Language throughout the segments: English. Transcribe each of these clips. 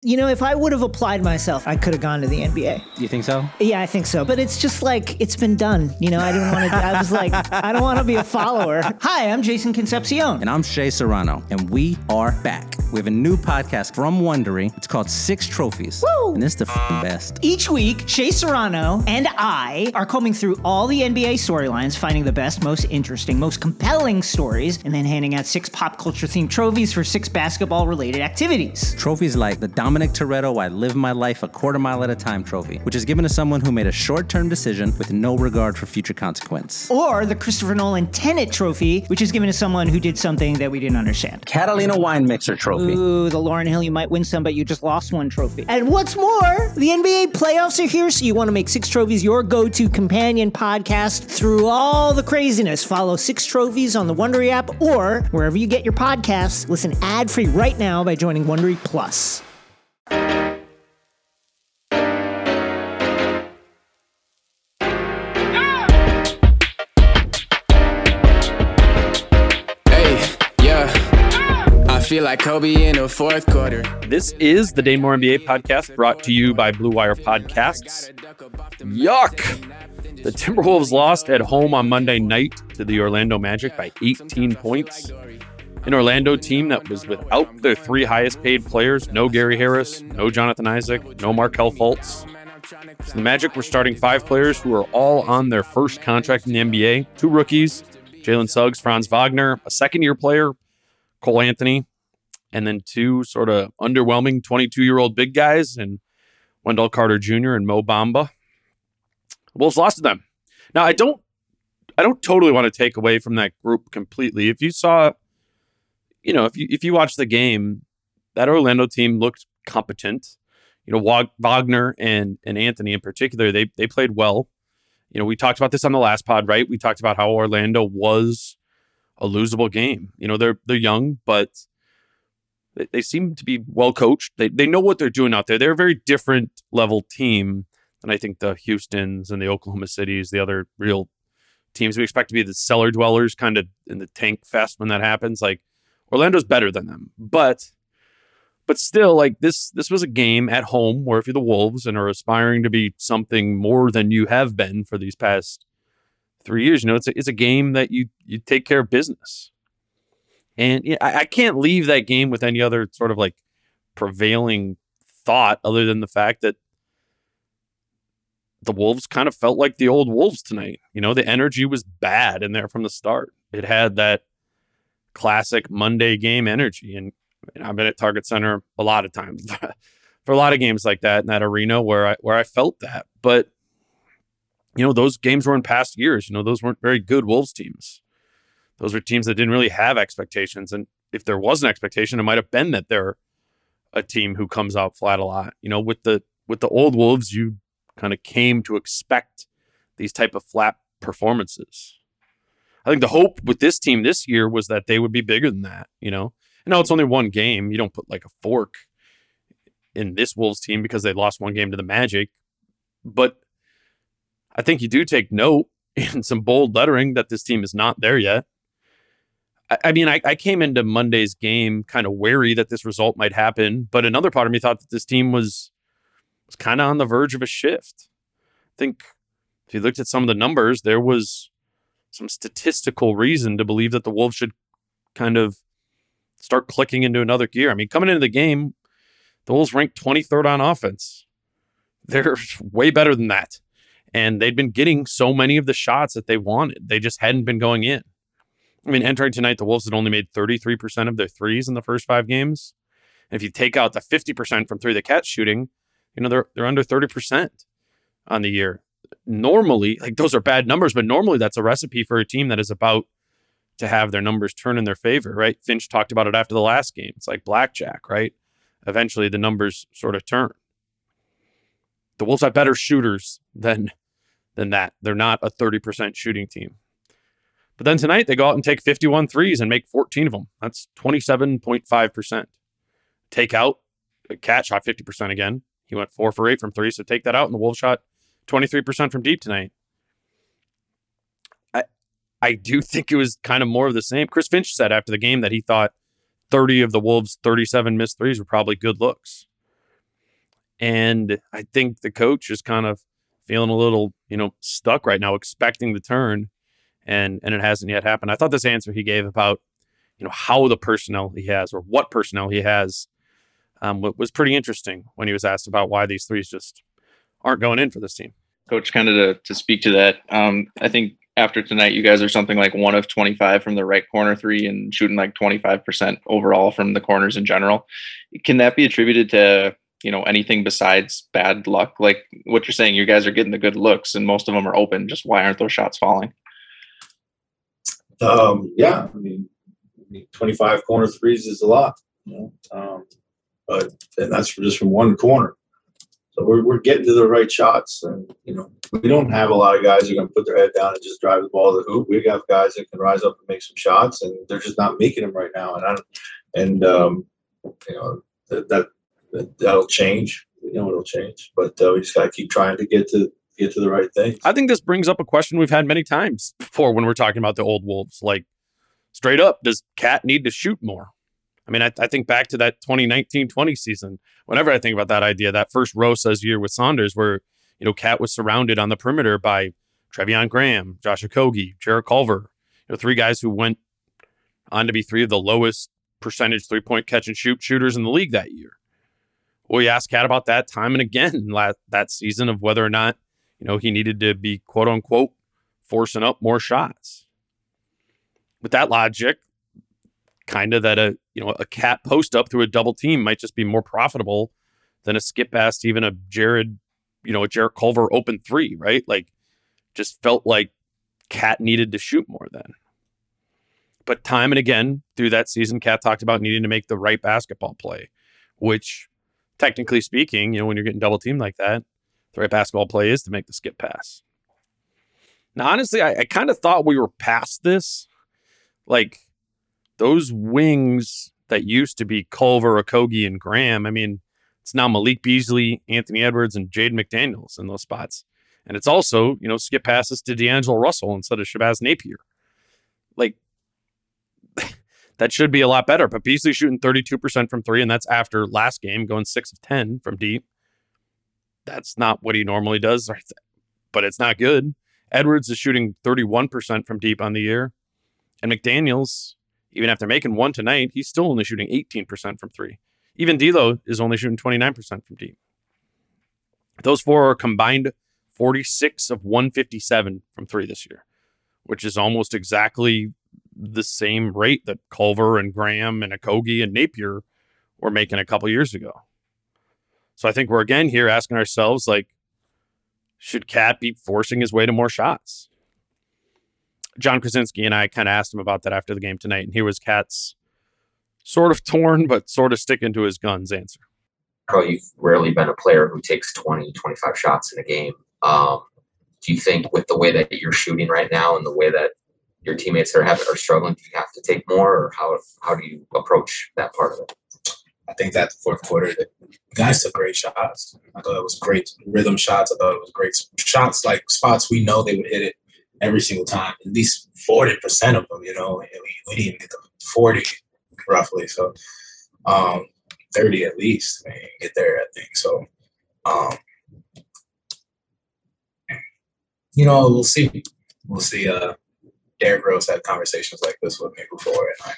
If I would have applied myself, I could have gone to the NBA. You think so? Yeah, I think so. But it's just like, it's been done. I didn't want to, I was like, I don't want to be a follower. Hi, I'm Jason Concepcion. And I'm Shea Serrano. And we are back. We have a new podcast from Wondery. It's called Six Trophies. Woo! And it's the best. Each week, Shea Serrano and I are combing through all the NBA storylines, finding the best, most interesting, most compelling stories, and then handing out 6 pop culture themed trophies for 6 basketball-related activities. Trophies like the Dominic Toretto I Live My Life a Quarter Mile at a Time trophy, which is given to someone who made a short-term decision with no regard for future consequence. Or the Christopher Nolan Tenet trophy, which is given to someone who did something that we didn't understand. Catalina Wine Mixer trophy. Ooh, the Lauryn Hill You Might Win Some, but You Just Lost One trophy. And what's more, the NBA playoffs are here, so you want to make Six Trophies your go-to companion podcast through all the craziness. Follow Six Trophies on the Wondery app or wherever you get your podcasts. Listen ad-free right now by joining Wondery Plus. Feel like Kobe in the fourth quarter. This is the Dane Moore NBA podcast brought to you by Blue Wire Podcasts. Yuck! The Timberwolves lost at home on Monday night to the Orlando Magic by 18 points. An Orlando team that was without their 3 highest paid players, no Gary Harris, no Jonathan Isaac, no Markelle Fultz. So the Magic were starting 5 players who are all on their first contract in the NBA. 2 rookies, Jalen Suggs, Franz Wagner, a second-year player, Cole Anthony, and then 2 sort of underwhelming 22-year-old big guys and Wendell Carter Jr. and Mo Bamba. The Wolves lost to them. Now, I don't totally want to take away from that group completely. If you saw, if you watched the game, that Orlando team looked competent. Wagner and Anthony in particular, they played well. We talked about this on the last pod, right? We talked about how Orlando was a losable game. They're young, but they seem to be well coached. They know what they're doing out there. They're a very different level team than I think the Houstons and the Oklahoma Cities, the other real teams we expect to be the cellar dwellers, kind of in the tank fest when that happens. Like, Orlando's better than them, but still, like this was a game at home where if you're the Wolves and are aspiring to be something more than you have been for these past 3 years, it's a game that you take care of business. And I can't leave that game with any other sort of like prevailing thought other than the fact that the Wolves kind of felt like the old Wolves tonight. The energy was bad in there from the start. It had that classic Monday game energy. And I've been at Target Center a lot of times for a lot of games like that in that arena where I felt that. But, those games were in past years. Those weren't very good Wolves teams. Those were teams that didn't really have expectations. And if there was an expectation, it might have been that they're a team who comes out flat a lot. With the old Wolves, you kind of came to expect these type of flat performances. I think the hope with this team this year was that they would be bigger than that, And now it's only one game. You don't put like a fork in this Wolves team because they lost one game to the Magic. But I think you do take note in some bold lettering that this team is not there yet. I came into Monday's game kind of wary that this result might happen, but another part of me thought that this team was kind of on the verge of a shift. I think if you looked at some of the numbers, there was some statistical reason to believe that the Wolves should kind of start clicking into another gear. Coming into the game, the Wolves ranked 23rd on offense. They're way better than that. And they'd been getting so many of the shots that they wanted. They just hadn't been going in. Entering tonight, the Wolves had only made 33% of their threes in the first 5 games. And if you take out the 50% from 3 the catch shooting, they're under 30% on the year. Normally, those are bad numbers, but normally that's a recipe for a team that is about to have their numbers turn in their favor, right? Finch talked about it after the last game. It's like blackjack, right? Eventually the numbers sort of turn. The Wolves have better shooters than that. They're not a 30% shooting team. But then tonight, they go out and take 51 threes and make 14 of them. That's 27.5%. Take out, Cat shot 50% again. He went 4 for 8 from 3, so take that out. And the Wolves shot 23% from deep tonight. I do think it was kind of more of the same. Chris Finch said after the game that he thought 30 of the Wolves' 37 missed threes were probably good looks. And I think the coach is kind of feeling a little, stuck right now, expecting the turn, and it hasn't yet happened. I thought this answer he gave about, how the personnel he has or what personnel he has was pretty interesting when he was asked about why these threes just aren't going in for this team. Coach, kind of to speak to that, I think after tonight, you guys are something like 1 of 25 from the right corner three and shooting like 25% overall from the corners in general. Can that be attributed to, anything besides bad luck? Like what you're saying, you guys are getting the good looks and most of them are open. Just why aren't those shots falling? Yeah, 25 corner threes is a lot, but that's just from one corner. So we're getting to the right shots, and we don't have a lot of guys who are going to put their head down and just drive the ball to the hoop. We have guys that can rise up and make some shots, and they're just not making them right now. That'll change. It'll change, but we just got to keep trying to get to the right thing. I think this brings up a question we've had many times before when we're talking about the old Wolves. Like, straight up, does Cat need to shoot more? I mean, I think back to that 2019-20 season. Whenever I think about that idea, that first Rosas year with Saunders, where Cat was surrounded on the perimeter by Treveon Graham, Josh Okogie, Jarrett Culver, 3 guys who went on to be 3 of the lowest percentage 3-point catch and shoot shooters in the league that year. Well, you asked Cat about that time and again that season of whether or not he needed to be quote unquote forcing up more shots. With that logic, kind of that a Cat post up through a double team might just be more profitable than a skip past even a Jarrett Culver open 3, right? Like, just felt like Cat needed to shoot more then. But time and again through that season, Cat talked about needing to make the right basketball play, which technically speaking, when you're getting double teamed like that, the right basketball play is to make the skip pass. Now, honestly, I kind of thought we were past this. Like, those wings that used to be Culver, Okogie, and Graham, it's now Malik Beasley, Anthony Edwards, and Jaden McDaniels in those spots. And it's also, skip passes to D'Angelo Russell instead of Shabazz Napier. Like, that should be a lot better. But Beasley shooting 32% from 3, and that's after last game going 6 of 10 from deep. That's not what he normally does, but it's not good. Edwards is shooting 31% from deep on the year. And McDaniels, even after making 1 tonight, he's still only shooting 18% from 3. Even D'Lo is only shooting 29% from deep. Those 4 are combined 46 of 157 from 3 this year, which is almost exactly the same rate that Culver and Graham and Okogie and Napier were making a couple years ago. So I think we're again here asking ourselves, like, should Cat be forcing his way to more shots? John Krasinski and I kind of asked him about that after the game tonight, and here was Cat's sort of torn but sort of sticking to his guns answer. You've rarely been a player who takes 20, 25 shots in a game. Do you think with the way that you're shooting right now and the way that your teammates are struggling, do you have to take more, or how do you approach that part of it? I think that the fourth quarter, the guys took great shots. I thought it was great rhythm shots. I thought it was great shots, like spots we know they would hit it every single time. At least 40% of them, we didn't get them 40 roughly. So 30 at least, get there, I think. So, we'll see. We'll see. Derrick Rose had conversations like this with me before, and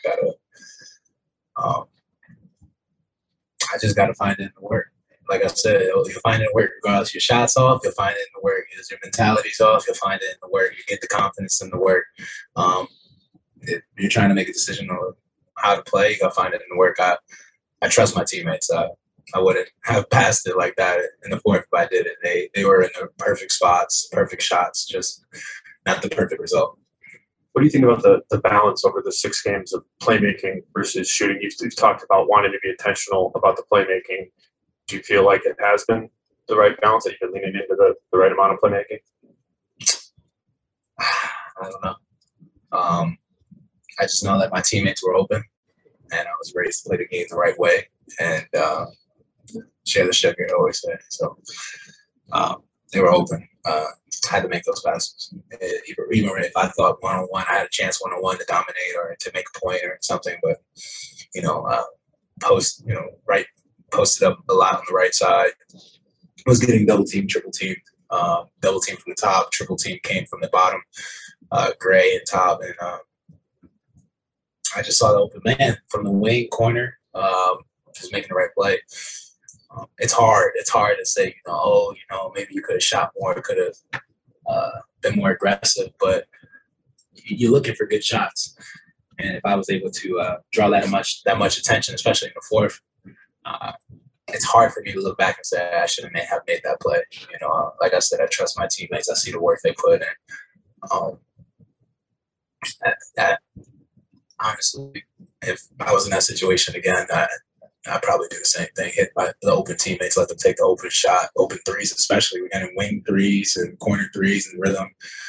I just got to find it in the work. Like I said, you'll find it in the work regardless. Your shot's off, you'll find it in the work. If your mentality's off, you'll find it in the work. You get the confidence in the work. If you're trying to make a decision on how to play, you got to find it in the work. I trust my teammates. I wouldn't have passed it like that in the fourth if I did it. They were in the perfect spots, perfect shots, just not the perfect result. What do you think about the balance over the 6 games of playmaking versus shooting? You've talked about wanting to be intentional about the playmaking. Do you feel like it has been the right balance, that you've been leaning into the right amount of playmaking? I don't know. I just know that my teammates were open, and I was raised to play the game the right way and share the sugar, I always say. So they were open. I had to make those passes. Even if I thought one-on-one, I had a chance one-on-one to dominate or to make a point or something. But, posted up a lot on the right side, was getting double teamed, triple teamed. Double team from the top, triple team came from the bottom, Gray and top, and I just saw the open man from the wing corner, just making the right play. It's hard. It's hard to say, maybe you could have shot more, could have been more aggressive, but you're looking for good shots. And if I was able to draw that much attention, especially in the fourth, it's hard for me to look back and say I shouldn't have made that play. Like I said, I trust my teammates. I see the work they put in. That honestly, if I was in that situation again, I'd probably do the same thing. Hit the open teammates, let them take the open shot, open threes, especially. We're getting wing threes and corner threes and rhythm.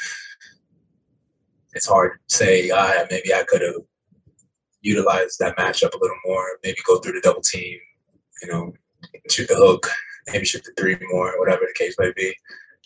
It's hard to say maybe I could have utilized that matchup a little more. Maybe go through the double team. Shoot the hook, maybe shoot the three more, whatever the case may be.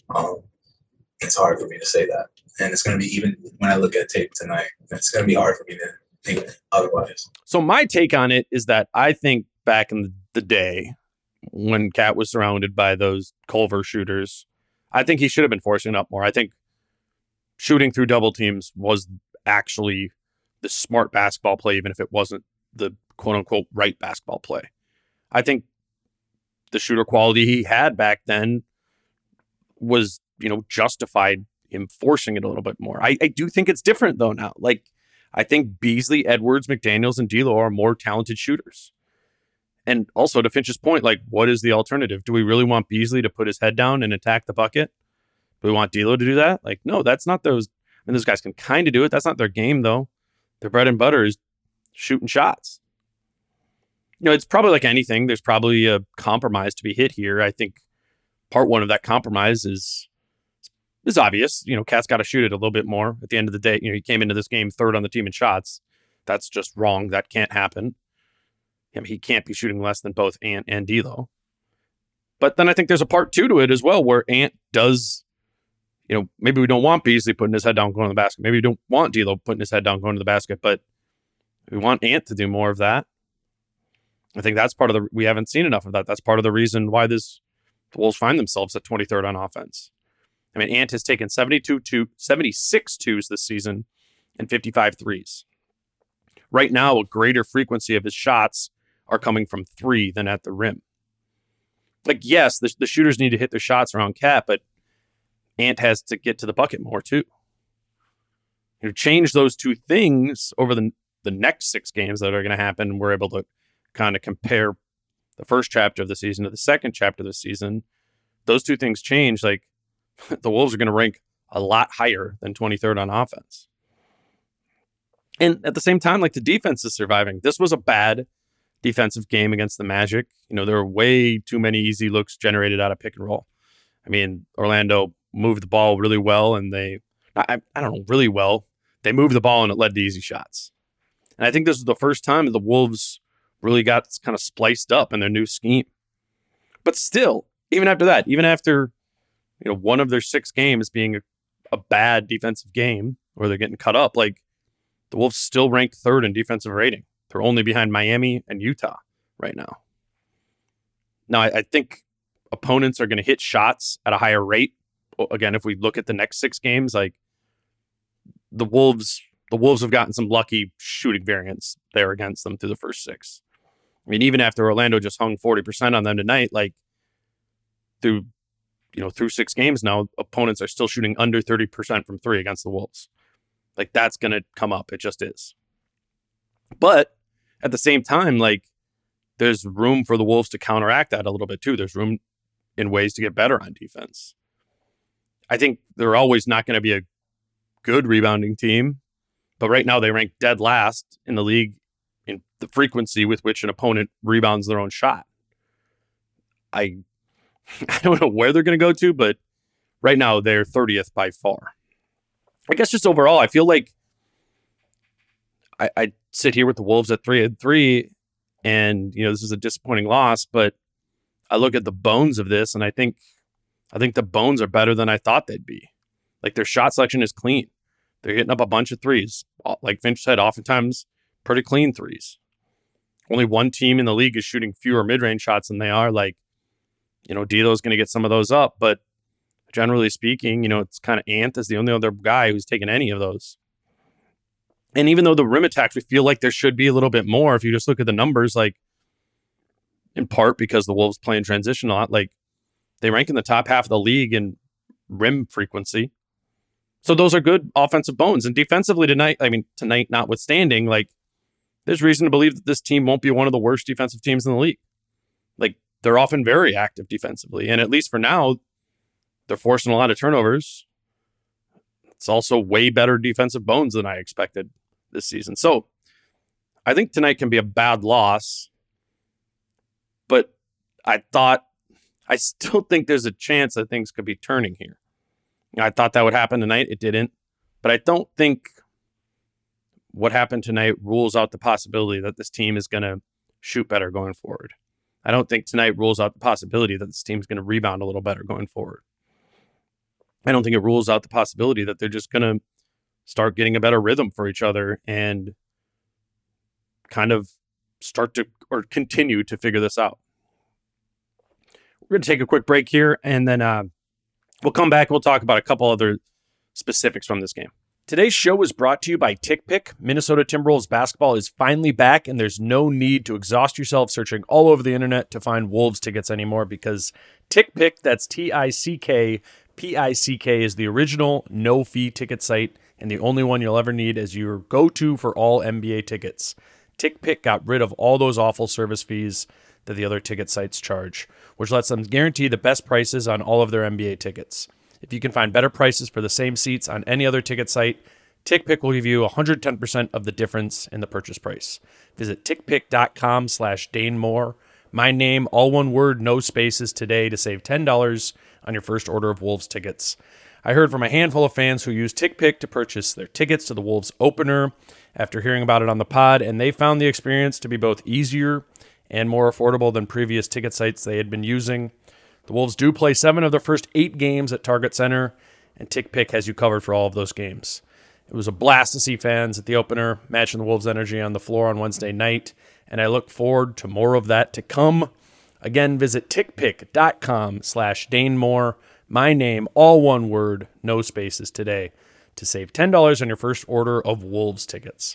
It's hard for me to say that. And it's going to be, even when I look at tape tonight, it's going to be hard for me to think otherwise. So my take on it is that I think back in the day when Cat was surrounded by those Culver shooters, I think he should have been forcing it up more. I think shooting through double teams was actually the smart basketball play, even if it wasn't the quote-unquote right basketball play. I think the shooter quality he had back then was, justified him forcing it a little bit more. I do think it's different though now. Like, I think Beasley, Edwards, McDaniels, and D'Lo are more talented shooters. And also to Finch's point, like, what is the alternative? Do we really want Beasley to put his head down and attack the bucket? Do we want D'Lo to do that? Like, no, that's not those. I mean, those guys can kind of do it. That's not their game though. Their bread and butter is shooting shots. It's probably like anything. There's probably a compromise to be hit here. I think part one of that compromise is obvious. Cat's got to shoot it a little bit more at the end of the day. He came into this game third on the team in shots. That's just wrong. That can't happen. He can't be shooting less than both Ant and D'Lo. But then I think there's a part two to it as well, where Ant does, maybe we don't want Beasley putting his head down going to the basket. Maybe we don't want D'Lo putting his head down going to the basket, but we want Ant to do more of that. I think that's part of we haven't seen enough of that. That's part of the reason why the Wolves find themselves at 23rd on offense. I mean, Ant has taken 76 twos this season and 55 threes. Right now, a greater frequency of his shots are coming from three than at the rim. Like, yes, the shooters need to hit their shots around Cat, but Ant has to get to the bucket more too. Change those two things over the next 6 games that are going to happen. We're able to kind of compare the first chapter of the season to the second chapter of the season. Those two things change. Like, the Wolves are going to rank a lot higher than 23rd on offense. And at the same time, like, the defense is surviving. This was a bad defensive game against the Magic. There were way too many easy looks generated out of pick and roll. I mean, Orlando moved the ball really well, and I don't know, really well. They moved the ball and it led to easy shots. And I think this was the first time that the Wolves really got kind of spliced up in their new scheme. But still, even after that, even after one of their 6 games being a bad defensive game where they're getting cut up, like, the Wolves still rank 3rd in defensive rating. They're only behind Miami and Utah right now. Now, I think opponents are going to hit shots at a higher rate. Again, if we look at the next 6 games, like, the Wolves have gotten some lucky shooting variance there against them through the first 6. I mean, even after Orlando just hung 40% on them tonight, like, through 6 games now, opponents are still shooting under 30% from 3 against the Wolves. Like, that's going to come up. It just is. But at the same time, like, there's room for the Wolves to counteract that a little bit too. There's room in ways to get better on defense. I think they're always not going to be a good rebounding team, but right now they rank dead last in the league in the frequency with which an opponent rebounds their own shot. I don't know where they're going to go to, but right now they're 30th by far. I guess just overall, I feel like I sit here with the Wolves at 3-3, and this is a disappointing loss, but I look at the bones of this, and I think the bones are better than I thought they'd be. Like, their shot selection is clean. They're hitting up a bunch of threes. Like Finch said, oftentimes pretty clean threes. Only one team in the league is shooting fewer mid-range shots than they are. Like, Dito's going to get some of those up, but generally speaking, it's kind of Ant is the only other guy who's taken any of those. And even though the rim attacks, we feel like there should be a little bit more. If you just look at the numbers, like in part because the Wolves play in transition a lot, like they rank in the top half of the league in rim frequency. So those are good offensive bones. And defensively tonight notwithstanding, like there's reason to believe that this team won't be one of the worst defensive teams in the league. Like they're often very active defensively. And at least for now, they're forcing a lot of turnovers. It's also way better defensive bones than I expected this season. So I think tonight can be a bad loss, but I still think there's a chance that things could be turning here. I thought that would happen tonight. It didn't, but I don't think what happened tonight rules out the possibility that this team is going to shoot better going forward. I don't think tonight rules out the possibility that this team is going to rebound a little better going forward. I don't think it rules out the possibility that they're just going to start getting a better rhythm for each other and kind of start to or continue to figure this out. We're going to take a quick break here, and then we'll come back and we'll talk about a couple other specifics from this game. Today's show is brought to you by TickPick. Minnesota Timberwolves basketball is finally back, and there's no need to exhaust yourself searching all over the internet to find Wolves tickets anymore, because TickPick, that's TickPick, is the original no-fee ticket site and the only one you'll ever need as your go-to for all NBA tickets. TickPick got rid of all those awful service fees that the other ticket sites charge, which lets them guarantee the best prices on all of their NBA tickets. If you can find better prices for the same seats on any other ticket site, TickPick will give you 110% of the difference in the purchase price. Visit tickpick.com/Dane Moore. My name, all one word, no spaces, today to save $10 on your first order of Wolves tickets. I heard from a handful of fans who used TickPick to purchase their tickets to the Wolves opener after hearing about it on the pod, and they found the experience to be both easier and more affordable than previous ticket sites they had been using. The Wolves do play 7 of their first 8 games at Target Center, and TickPick has you covered for all of those games. It was a blast to see fans at the opener, matching the Wolves' energy on the floor on Wednesday night, and I look forward to more of that to come. Again, visit tickpick.com/Dane Moore. My name, all one word, no spaces, today to save $10 on your first order of Wolves tickets.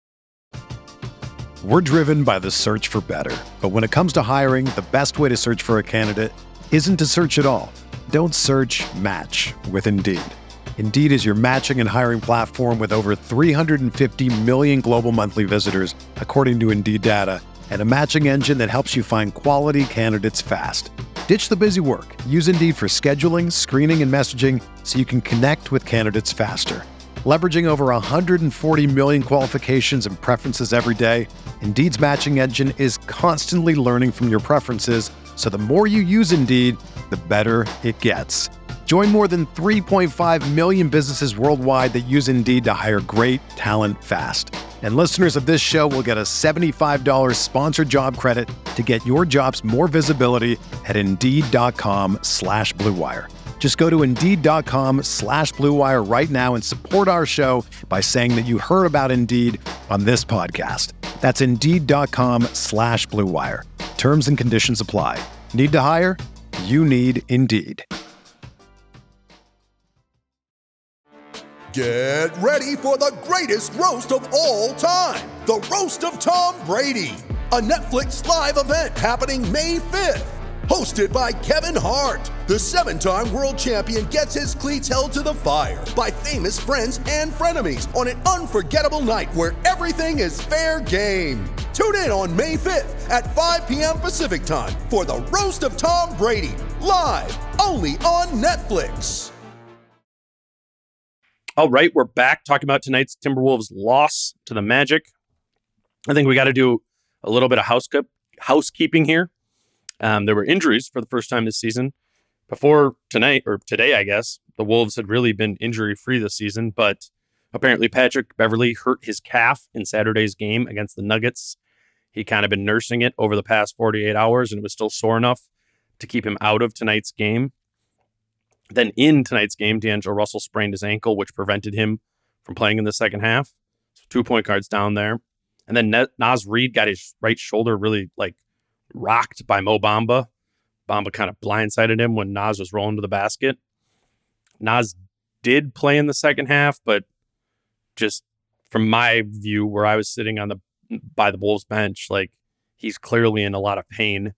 We're driven by the search for better. But when it comes to hiring, the best way to search for a candidate isn't to search at all. Don't search, match with Indeed. Indeed is your matching and hiring platform with over 350 million global monthly visitors, according to Indeed data, and a matching engine that helps you find quality candidates fast. Ditch the busy work. Use Indeed for scheduling, screening, and messaging so you can connect with candidates faster. Leveraging over 140 million qualifications and preferences every day, Indeed's matching engine is constantly learning from your preferences, so the more you use Indeed, the better it gets. Join more than 3.5 million businesses worldwide that use Indeed to hire great talent fast. And listeners of this show will get a $75 sponsored job credit to get your jobs more visibility at Indeed.com/Blue Wire. Just go to Indeed.com/Blue Wire right now and support our show by saying that you heard about Indeed on this podcast. That's Indeed.com/Blue Wire. Terms and conditions apply. Need to hire? You need Indeed. Get ready for the greatest roast of all time, the Roast of Tom Brady, a Netflix live event happening May 5th. Hosted by Kevin Hart, the 7-time world champion gets his cleats held to the fire by famous friends and frenemies on an unforgettable night where everything is fair game. Tune in on May 5th at 5 p.m. Pacific time for the Roast of Tom Brady, live only on Netflix. All right, we're back talking about tonight's Timberwolves loss to the Magic. I think we got to do a little bit of housekeeping here. There were injuries for the first time this season. Before tonight, or today, I guess, the Wolves had really been injury-free this season, but apparently Patrick Beverley hurt his calf in Saturday's game against the Nuggets. He kind of been nursing it over the past 48 hours, and it was still sore enough to keep him out of tonight's game. Then in tonight's game, D'Angelo Russell sprained his ankle, which prevented him from playing in the second half. So 2 point guards down there. And then Naz Reid got his right shoulder really rocked by Mo Bamba Bamba kind of blindsided him when Naz was rolling to the basket. Naz did play in the second half, but just from my view, where I was sitting by the Wolves bench, like, he's clearly in a lot of pain.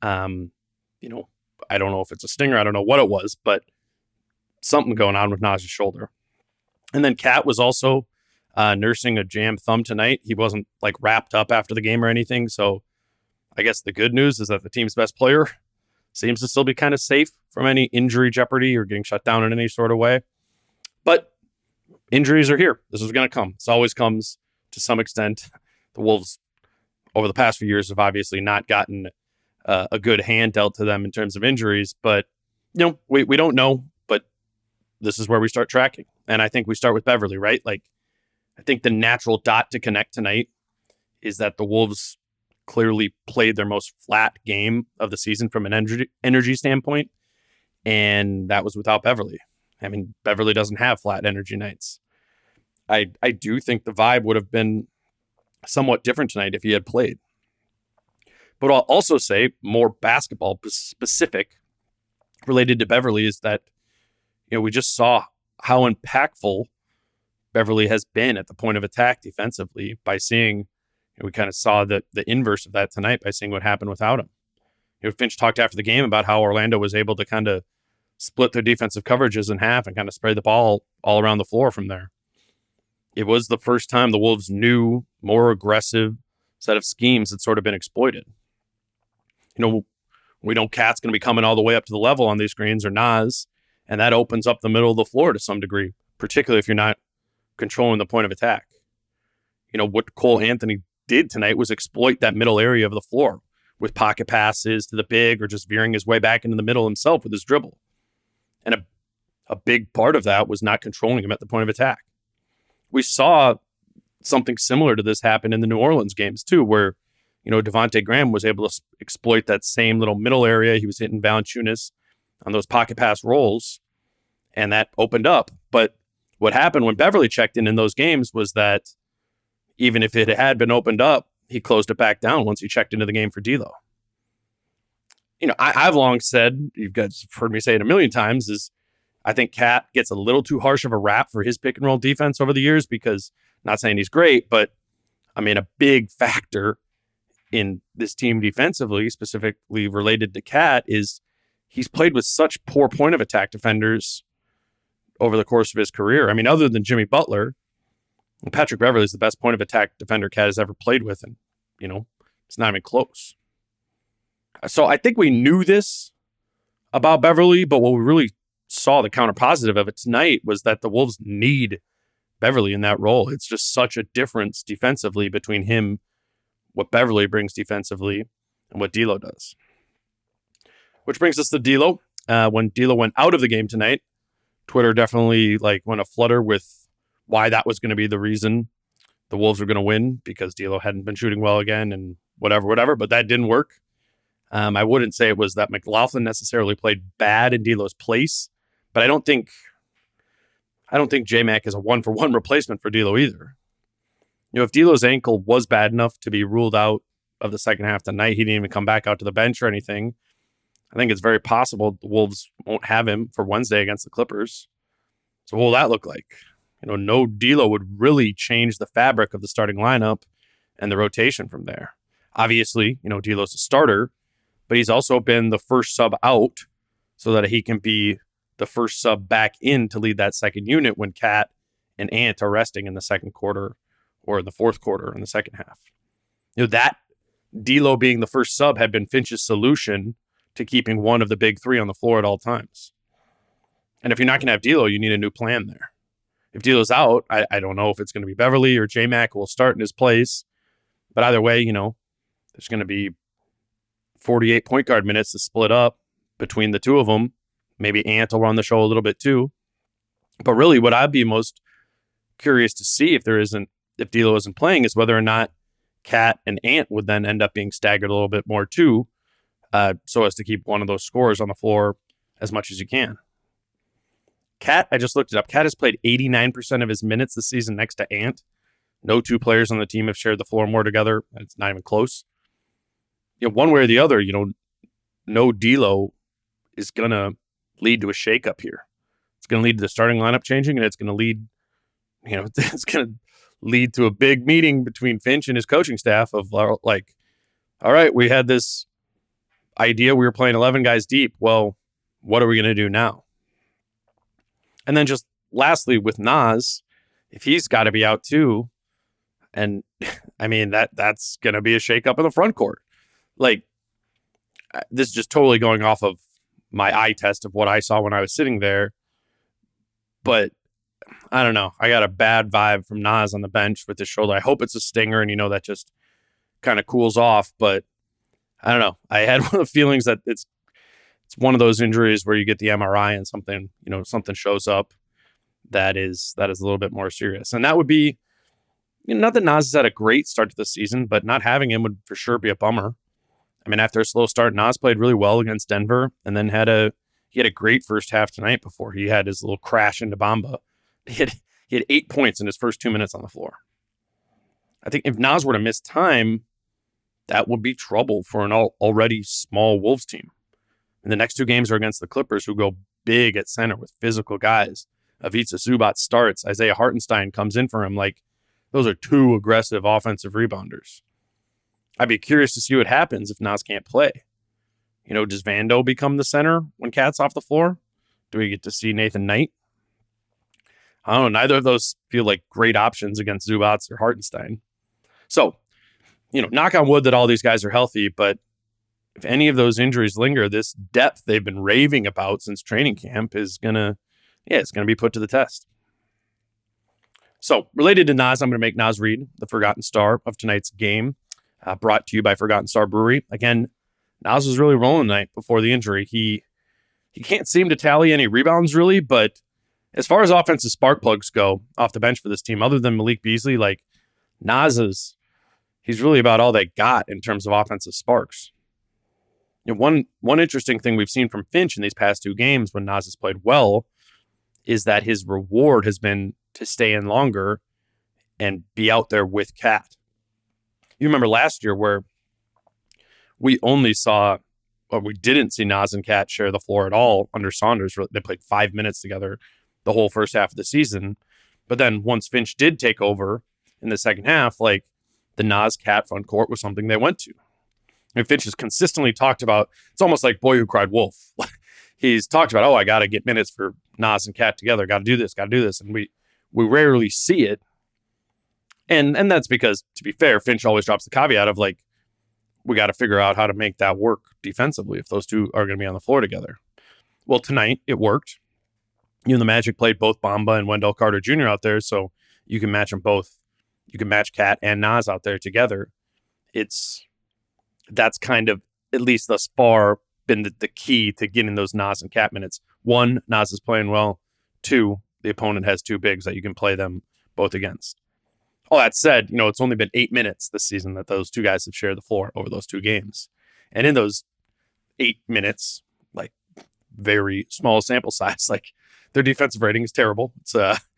I don't know if it's a stinger. I don't know what it was, but something going on with Naz's shoulder. And then Cat was also nursing a jammed thumb tonight. He wasn't like wrapped up after the game or anything. So I guess the good news is that the team's best player seems to still be kind of safe from any injury jeopardy or getting shut down in any sort of way. But injuries are here. This is going to come. This always comes to some extent. The Wolves over the past few years have obviously not gotten a good hand dealt to them in terms of injuries, but we don't know, but this is where we start tracking. And I think we start with Beverley, right? Like, I think the natural dot to connect tonight is that the Wolves clearly played their most flat game of the season from an energy standpoint, and that was without Beverley. I mean, Beverley doesn't have flat energy nights. I do think the vibe would have been somewhat different tonight if he had played. But I'll also say, more basketball specific related to Beverley, is that we just saw how impactful Beverley has been at the point of attack defensively by seeing, we kind of saw the inverse of that tonight by seeing what happened without him. Finch talked after the game about how Orlando was able to kind of split their defensive coverages in half and kind of spray the ball all around the floor from there. It was the first time the Wolves' new, more aggressive set of schemes had sort of been exploited. We know Cat's going to be coming all the way up to the level on these screens, or Naz, and that opens up the middle of the floor to some degree, particularly if you're not controlling the point of attack. What Cole Anthony did tonight was exploit that middle area of the floor with pocket passes to the big or just veering his way back into the middle himself with his dribble. And a big part of that was not controlling him at the point of attack. We saw something similar to this happen in the New Orleans games too, where Devontae Graham was able to exploit that same little middle area. He was hitting Valanciunas on those pocket pass rolls, and that opened up. But what happened when Beverley checked in those games was that even if it had been opened up, he closed it back down once he checked into the game for D'Lo. I've long said, you guys have heard me say it a million times, is I think Cat gets a little too harsh of a rap for his pick and roll defense over the years, because, not saying he's great, but I mean, a big factor in this team defensively, specifically related to Cat, is he's played with such poor point of attack defenders over the course of his career. I mean, other than Jimmy Butler, Patrick Beverley is the best point of attack defender Cat has ever played with, and it's not even close. So I think we knew this about Beverley, but what we really saw, the counter positive of it tonight, was that the Wolves need Beverley in that role. It's just such a difference defensively between him, what Beverley brings defensively, and what D'Lo does. Which brings us to D'Lo. When D'Lo went out of the game tonight, Twitter definitely went aflutter with why that was going to be the reason the Wolves were going to win, because D'Lo hadn't been shooting well again and whatever, but that didn't work. I wouldn't say it was that McLaughlin necessarily played bad in D'Lo's place, but I don't think J-Mac is a one-for-one replacement for D'Lo either. If D'Lo's ankle was bad enough to be ruled out of the second half tonight, he didn't even come back out to the bench or anything. I think it's very possible the Wolves won't have him for Wednesday against the Clippers. So what will that look like? No D'Lo would really change the fabric of the starting lineup and the rotation from there. Obviously, D'Lo's a starter, but he's also been the first sub out so that he can be the first sub back in to lead that second unit when Cat and Ant are resting in the second quarter or in the fourth quarter in the second half. That D'Lo being the first sub had been Finch's solution to keeping one of the big three on the floor at all times. And if you're not going to have D'Lo, you need a new plan there. If D'Lo's out, I don't know if it's going to be Beverley or J-Mac who will start in his place. But either way, there's going to be 48 point guard minutes to split up between the two of them. Maybe Ant will run the show a little bit too. But really, what I'd be most curious to see if D'Lo isn't playing is whether or not Cat and Ant would then end up being staggered a little bit more too, so as to keep one of those scorers on the floor as much as you can. Cat, I just looked it up. Cat has played 89% of his minutes this season next to Ant. No two players on the team have shared the floor more together. It's not even close. One way or the other, no D'Lo is going to lead to a shakeup here. It's going to lead to the starting lineup changing, and it's going to lead, it's going to lead to a big meeting between Finch and his coaching staff of like, all right, we had this idea we were playing 11 guys deep. Well, what are we going to do now? And then just lastly with Naz, if he's got to be out too, and I mean, that's going to be a shakeup in the front court. Like, this is just totally going off of my eye test of what I saw when I was sitting there. But I don't know. I got a bad vibe from Naz on the bench with his shoulder. I hope it's a stinger and, that just kind of cools off. But I don't know. I had one of the feelings that it's one of those injuries where you get the MRI and something, something shows up that is a little bit more serious. And that would be, not that Naz has had a great start to the season, but not having him would for sure be a bummer. I mean, after a slow start, Naz played really well against Denver and then he had a great first half tonight before he had his little crash into Bamba. He had 8 points in his first 2 minutes on the floor. I think if Naz were to miss time, that would be trouble for an already small Wolves team. And the next two games are against the Clippers, who go big at center with physical guys. Ivica Zubac starts. Isaiah Hartenstein comes in for him. Like, those are two aggressive offensive rebounders. I'd be curious to see what happens if Naz can't play. Does Vando become the center when Cat's off the floor? Do we get to see Nathan Knight? I don't know. Neither of those feel like great options against Zubac or Hartenstein. So, knock on wood that all these guys are healthy, but if any of those injuries linger, this depth they've been raving about since training camp is it's going to be put to the test. So, related to Naz, I'm going to make Naz read the Forgotten Star of tonight's game, brought to you by Forgotten Star Brewery. Again, Naz was really rolling tonight before the injury. He can't seem to tally any rebounds, really, but as far as offensive spark plugs go off the bench for this team, other than Malik Beasley, like, Naz he's really about all they got in terms of offensive sparks. One interesting thing we've seen from Finch in these past two games when Naz has played well is that his reward has been to stay in longer and be out there with Cat. You remember last year where we didn't see Naz and Cat share the floor at all under Saunders. They played 5 minutes together the whole first half of the season. But then once Finch did take over in the second half, like, the Naz Cat front court was something they went to. And Finch has consistently talked about, it's almost like Boy Who Cried Wolf. He's talked about, I got to get minutes for Naz and Cat together. Got to do this. And we rarely see it. And that's because, to be fair, Finch always drops the caveat of, like, we got to figure out how to make that work defensively if those two are going to be on the floor together. Well, tonight it worked. The Magic played both Bamba and Wendell Carter Jr. out there, so you can match them both. You can match Cat and Naz out there together. That's kind of, at least thus far, been the key to getting those Naz and Cat minutes. One, Naz is playing well. Two, the opponent has two bigs that you can play them both against. All that said, it's only been 8 minutes this season that those two guys have shared the floor over those two games. And in those 8 minutes, like, very small sample size, like, their defensive rating is terrible. It's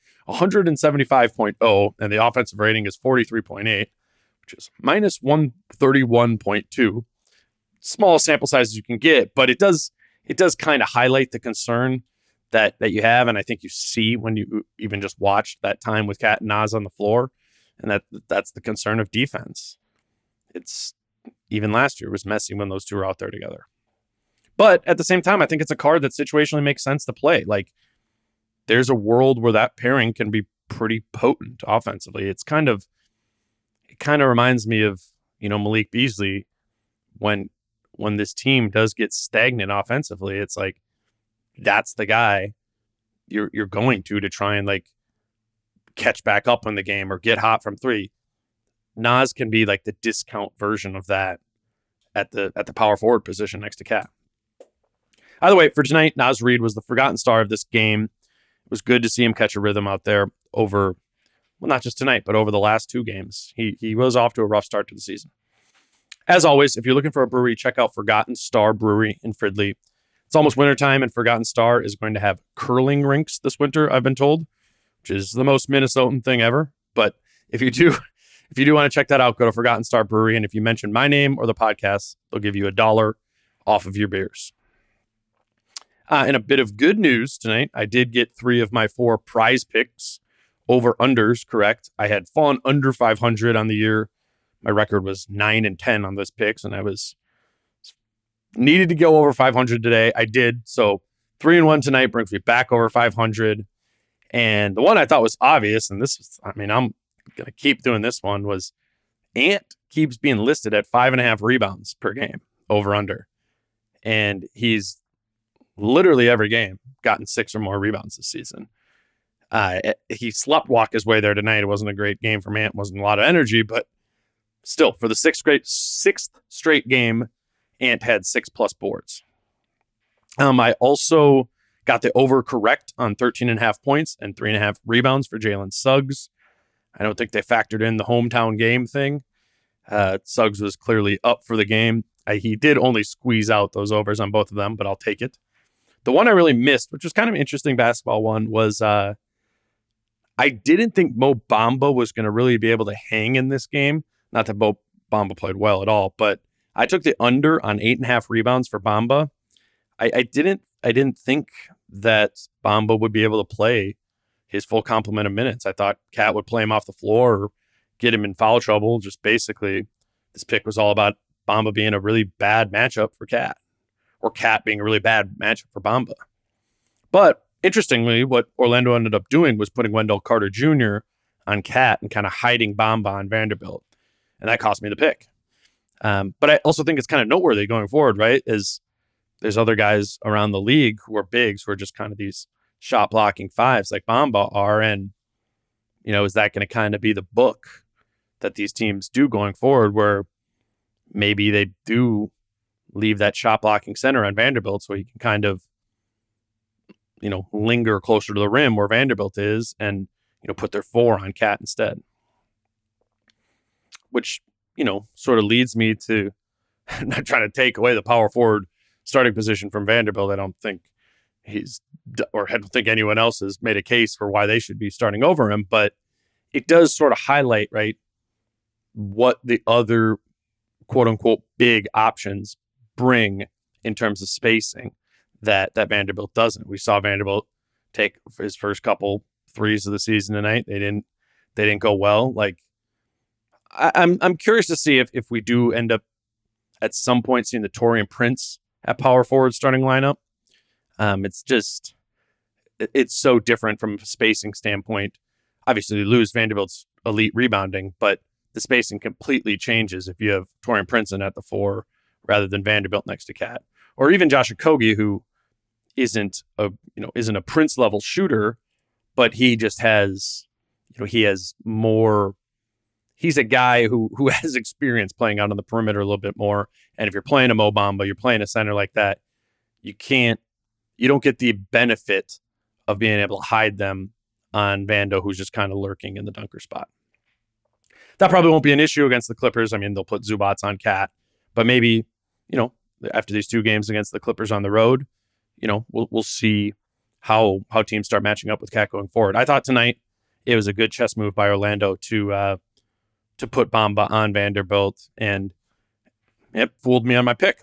175.0, and the offensive rating is 43.8, which is minus 131.2. Small sample sizes you can get, but it does kind of highlight the concern that you have, and I think you see when you even just watch that time with Cat and Naz on the floor, and that's the concern of defense. It's, even last year, it was messy when those two were out there together. But at the same time, I think it's a card that situationally makes sense to play. Like, there's a world where that pairing can be pretty potent offensively. It kind of reminds me of, Malik Beasley when this team does get stagnant offensively. It's like, that's the guy you're going to try and, like, catch back up in the game or get hot from three. Naz can be like the discount version of that at the power forward position next to Cat. Either way, for tonight, Naz Reid was the forgotten star of this game. It was good to see him catch a rhythm out there over, well, not just tonight, but over the last two games. He was off to a rough start to the season. As always, if you're looking for a brewery, check out Forgotten Star Brewery in Fridley. It's almost wintertime, and Forgotten Star is going to have curling rinks this winter, I've been told, which is the most Minnesotan thing ever. But if you do want to check that out, go to Forgotten Star Brewery, and if you mention my name or the podcast, they'll give you $1 off of your beers. And a bit of good news tonight, I did get 3 of my 4 prize picks over-unders correct. I had fallen under 500 on the year. My record was 9-10 on those picks, and I was needed to go over 500 today. I did. So 3-1 tonight brings me back over 500. And the one I thought was obvious, and this was, I'm going to keep doing this one, was Ant keeps being listed at 5.5 rebounds per game over-under. And he's literally every game gotten 6 or more rebounds this season. He sleptwalked his way there tonight. It wasn't a great game for Ant. It wasn't a lot of energy, but still, for the sixth straight game, Ant had 6+ boards. I also got the over correct on 13.5 points and 3.5 rebounds for Jalen Suggs. I don't think they factored in the hometown game thing. Suggs was clearly up for the game. He did only squeeze out those overs on both of them, but I'll take it. The one I really missed, which was kind of an interesting basketball one, was I didn't think Mo Bamba was going to really be able to hang in this game. Not that Mo Bamba played well at all, but I took the under on 8.5 rebounds for Bamba. I didn't think that Bamba would be able to play his full complement of minutes. I thought Cat would play him off the floor or get him in foul trouble. Just basically, this pick was all about Bamba being a really bad matchup for Cat, or Cat being a really bad matchup for Bamba. But interestingly, what Orlando ended up doing was putting Wendell Carter Jr. on Cat and kind of hiding Bamba on Vanderbilt. And that cost me the pick. But I also think it's kind of noteworthy going forward, right? Is there's other guys around the league who are bigs who are just kind of these shot blocking fives like Bamba are. And, is that going to kind of be the book that these teams do going forward, where maybe they do leave that shot blocking center on Vanderbilt so he can kind of, linger closer to the rim where Vanderbilt is and, put their 4 on Cat instead. Which, sort of leads me to not trying to take away the power forward starting position from Vanderbilt. I don't think I don't think anyone else has made a case for why they should be starting over him, but it does sort of highlight, right, what the other quote unquote big options bring in terms of spacing that Vanderbilt doesn't. We saw Vanderbilt take his first couple threes of the season tonight. They didn't go well. Like, I'm curious to see if we do end up at some point seeing the Taurean Prince at power forward starting lineup. It's so different from a spacing standpoint. Obviously, you lose Vanderbilt's elite rebounding, but the spacing completely changes if you have Taurean Prince at the 4 rather than Vanderbilt next to Cat, or even Josh Okogie, who isn't a Prince level shooter, but he just has, he has more. He's a guy who has experience playing out on the perimeter a little bit more. And if you're playing a Mo Bamba, you're playing a center like that, you don't get the benefit of being able to hide them on Vando, who's just kind of lurking in the dunker spot. That probably won't be an issue against the Clippers. I mean, they'll put Zubats on Cat, but maybe, after these 2 games against the Clippers on the road, we'll see how teams start matching up with Cat going forward. I thought tonight it was a good chess move by Orlando to put Bamba on Vanderbilt, and it fooled me on my pick.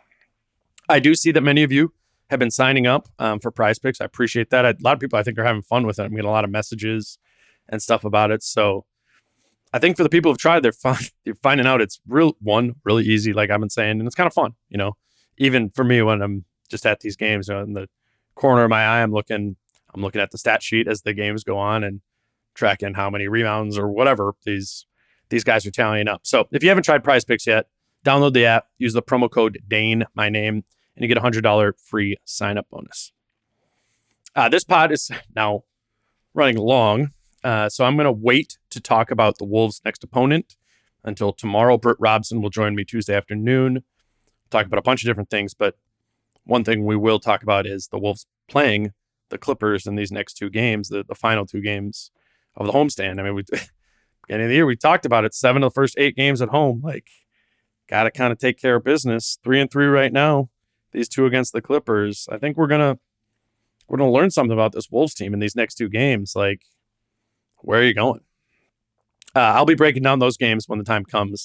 I do see that many of you have been signing up for Prize Picks. I appreciate that. A lot of people, I think, are having fun with it. I'm getting a lot of messages and stuff about it. So I think for the people who've tried, they're finding out it's really easy, like I've been saying, and it's kind of fun. Even for me when I'm just at these games, in the corner of my eye, I'm looking at the stat sheet as the games go on and tracking how many rebounds or whatever these guys are tallying up. So if you haven't tried Prize Picks yet, download the app, use the promo code Dane, my name, and you get a $100 free sign-up bonus. This pod is now running long, so I'm going to wait to talk about the Wolves' next opponent until tomorrow. Britt Robson will join me Tuesday afternoon, talk about a bunch of different things, but one thing we will talk about is the Wolves playing the Clippers in these next 2 games, the final 2 games of the homestand. I mean, beginning of the year, we talked about it. 7 of the first 8 games at home. Like, got to kind of take care of business. 3-3 right now. These 2 against the Clippers. I think we're gonna learn something about this Wolves team in these next 2 games. Like, where are you going? I'll be breaking down those games when the time comes.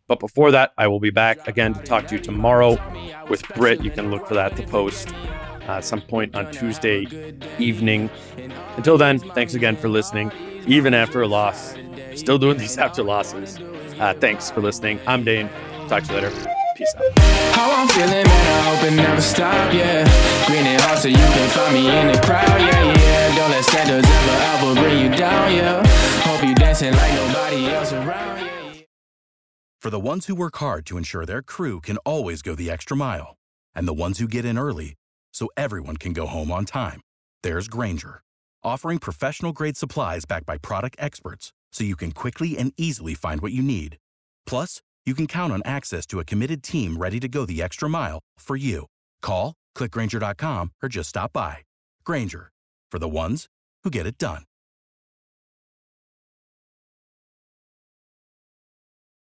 But before that, I will be back again to talk to you tomorrow with Britt. You can look for that to post at some point on Tuesday evening. Until then, thanks again for listening, even after a loss. Still doing these after losses. Thanks for listening. I'm Dane. Talk to you later. Peace out. How I'm feeling, man, I hope it never stop, yeah. Green and hot so you can find me in the crowd, yeah. Don't let standards ever bring you down, yeah. Hope you dancing like nobody else around, yeah. For the ones who work hard to ensure their crew can always go the extra mile, and the ones who get in early so everyone can go home on time, there's Grainger, offering professional-grade supplies backed by product experts so you can quickly and easily find what you need. Plus, you can count on access to a committed team ready to go the extra mile for you. Call, click Grainger.com, or just stop by. Grainger, for the ones who get it done.